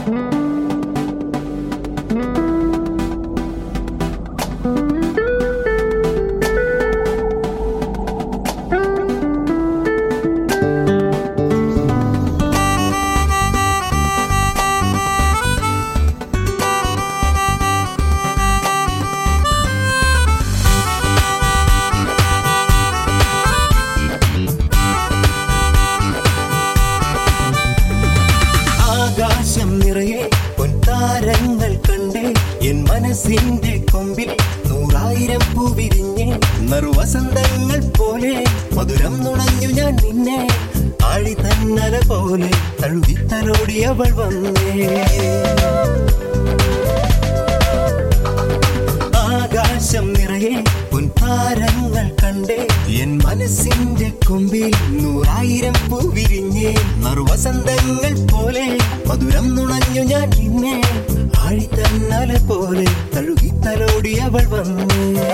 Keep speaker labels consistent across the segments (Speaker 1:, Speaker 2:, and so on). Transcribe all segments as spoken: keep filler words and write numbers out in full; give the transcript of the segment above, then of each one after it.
Speaker 1: മനസ്സിന്റെ കൊമ്പിൽ നൂറായിരം പൂ വിരിഞ്ഞ് നറുവസന്തങ്ങൾ പോലെ മധുരം നുണഞ്ഞു ഞാൻ നിന്നെ ആഴി തന്നല പോലെ തഴുകിത്തലോടി അവൾ വന്നേ. ആകാശം നിറയെ പൊൻതാരങ്ങൾ കണ്ടേ എൻ മനസ്സിന്റെ കൊമ്പിൽ നൂറായിരം പൂ വിരിഞ്ഞ് നറുവസന്തങ്ങൾ പോലെ മധുരം നുണഞ്ഞു ഞാൻ നിന്നെ ആഴി തന്നല പോലെ തഴുകിത്തലോടി അവൾ വന്നേ.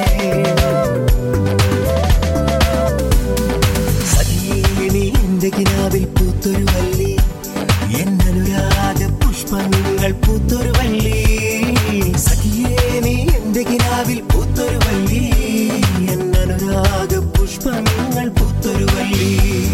Speaker 1: സഖീനി എന്റെ കിനാവിൽ പൂത്തൊരു വള്ളി, എന്നനുരാഗ പുഷ്പങ്ങൾ പൂത്തൊരു വള്ളി. സഖിയേനി എന്റെ കിനാവിൽ പൂത്തൊരു വള്ളി, എന്നനുരാഗ പുഷ്പങ്ങൾ പൂത്തൊരു വള്ളി.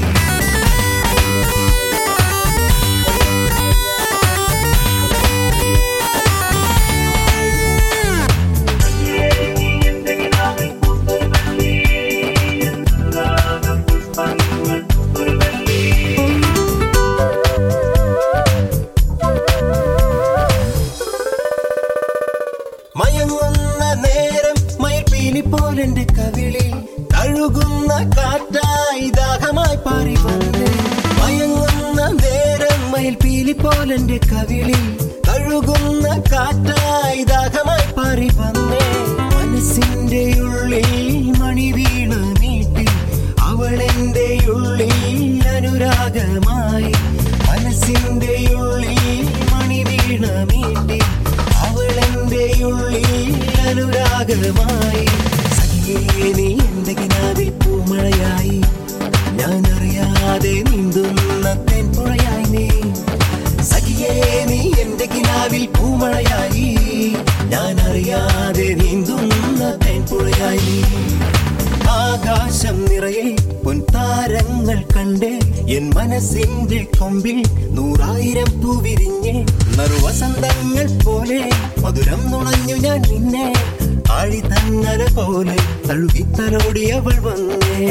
Speaker 1: മയങ്ങുന്ന നേരം മയിൽപ്പീലി പോലെന്റെ കവിളിൽ തഴുകുന്ന കാറ്റായി ദാഹമായി പാറി വന്നേ. മയങ്ങുന്ന നേരം മയിൽപ്പീലി പോലെന്റെ കവിളിൽ തഴുകുന്ന കാറ്റായി ദാഹമായി പാറി വന്നേ. മനസ്സിന്റെ ഉള്ളിൽ മണി വീണ നീട്ടി അവളെന്റെ ഉള്ളിൽ അനുരാഗമായി. മനസ്സിന്റെ ഉള്ളിൽ മണി വീണ നീട്ടി അവളെന്റെ ഉള്ളിൽ അനുരാഗമായി. സഖിയേ നീ എന്റെ കിനാവിൽ പൂമഴയായി, ഞാൻ അറിയാതെ നീന്തുന്ന തെൻപുഴയായി നീ. സഖിയേ നീ എന്റെ കിനാവിൽ പൂമഴയായി, ഞാൻ അറിയാതെ നീന്തുന്ന തെൻപുഴയായി നീ. ആകാശം നിറയെ പൊൻതാരങ്ങൾ കണ്ടേ എൻ മനസ്സിന്റെ കൊമ്പിൽ നൂറായിരം പൂ വിരിഞ്ഞ് നറുവസന്തങ്ങൾ പോലെ മധുരം നുണഞ്ഞു ഞാൻ നിന്നെ ആഴി തന്നല പോലെ തഴുകിത്തലോടി അവൾ വന്നേ.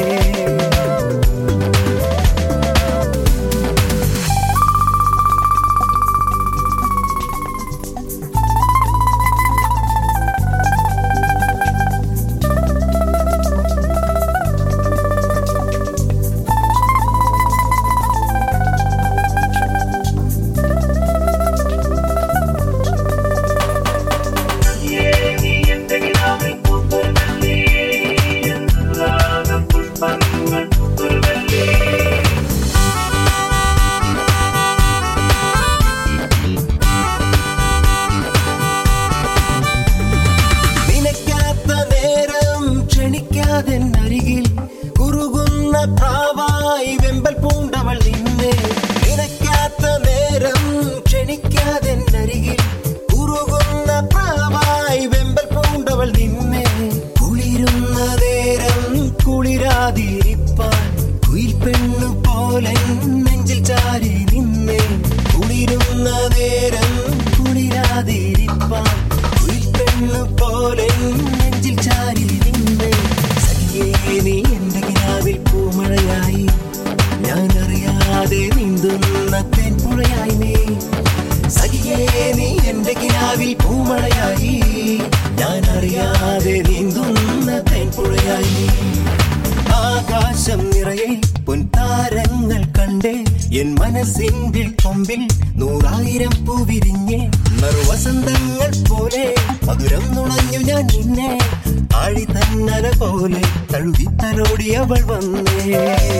Speaker 1: ിൽ കുറുകുന്ന പ്രാവായി വെമ്പൽ പൂണ്ടവൾ നിന്നെ. നിനക്കാത്ത നേരം ക്ഷണിക്കാതെന്നരികിൽ കുറുകുന്ന പ്രാവായി വെമ്പൽ പൂണ്ടവൾ നിന്നെ. കുളിരുന്ന നേരം കുളിരാതിരിപ്പാൻ കുയിൽ പെണ്ണു പോലെ നെഞ്ചിൽ ചാരി നിന്നെ. കുളിരുന്ന നേരം കുളിരാതിരിപ്പാൻ കുയിൽ പെണ്ണു പോലെ നെഞ്ചിൽ ചാരി നിന്നെ. നീ എന്റെ കിനാവിൽ പൂമഴയായി, ഞാൻ അറിയാതെ നീന്തുന്ന തെൻപുഴയായി നീ. സഖിയേ നീ എന്റെ കിനാവിൽ പൂമഴയായി, ഞാൻ അറിയാതെ നീന്തുന്ന തെൻപുഴയായി നീ. ആകാശം നിറയെ പൊൻതാരങ്ങൾ കണ്ടേ എൻ മനസ്സിന്റെ കൊമ്പിൽ നൂറായിരം പൂ വിരിഞ്ഞ് നറുവസന്തങ്ങൾ പോലെ മധുരം നുണഞ്ഞു ഞാൻ നിന്നെ ആഴി തന്നല പോലെ തഴുകിത്തലോടി അവൾ വന്നേ.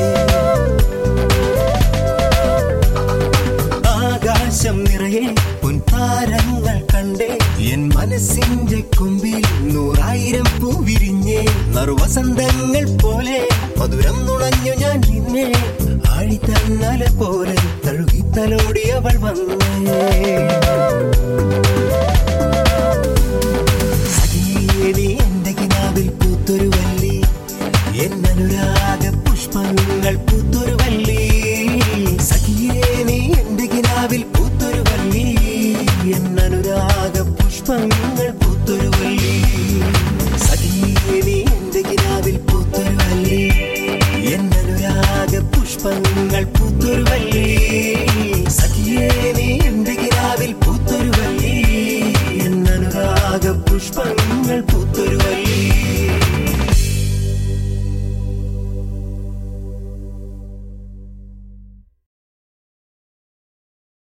Speaker 1: ആകാശം നിറയെ പൊൻതാരങ്ങൾ കണ്ടേ എൻ മനസ്സിന്റെ കൊമ്പിൽ നൂറായിരം പൂ വിരിഞ്ഞ് നറുവസന്തങ്ങൾ പോലെ മധുരം നുണഞ്ഞു ഞാൻ നിന്നെ വഴിത്തന്നല പോലെ തഴുകിത്തലോടി അവൾ വന്നേ. നീ എന്റെ കിനാവിൽ പൂത്തൊരു വല്ലി, എന്നനുരാഗ പുഷ്പങ്ങൾ